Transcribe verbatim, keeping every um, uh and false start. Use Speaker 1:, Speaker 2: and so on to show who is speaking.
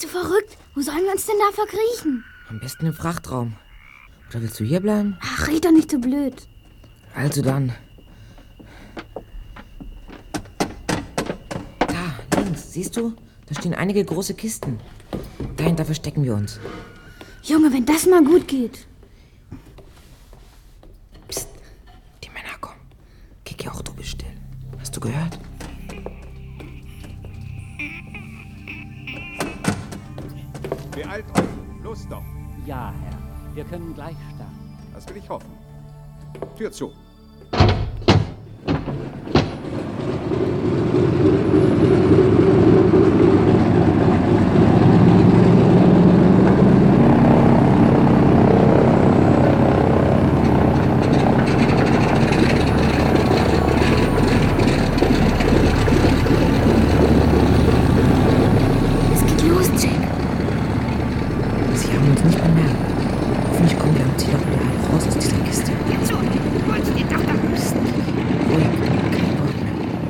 Speaker 1: Bist du verrückt? Wo sollen wir uns denn da verkriechen?
Speaker 2: Am besten im Frachtraum. Oder willst du hier bleiben?
Speaker 1: Ach, red doch nicht so blöd.
Speaker 2: Also dann. Da, links, siehst du? Da stehen einige große Kisten. Dahinter verstecken wir uns.
Speaker 1: Junge, wenn das mal gut geht.
Speaker 2: Psst, die Männer kommen. Kiki, auch du bist still. Hast du gehört?
Speaker 3: Beeilt euch, los doch.
Speaker 4: Ja, Herr. Wir können gleich starten.
Speaker 3: Das will ich hoffen. Tür zu.
Speaker 1: Es geht los, Jack.
Speaker 2: Sie haben uns nicht bemerkt. Hoffentlich kommen wir am Ziel auch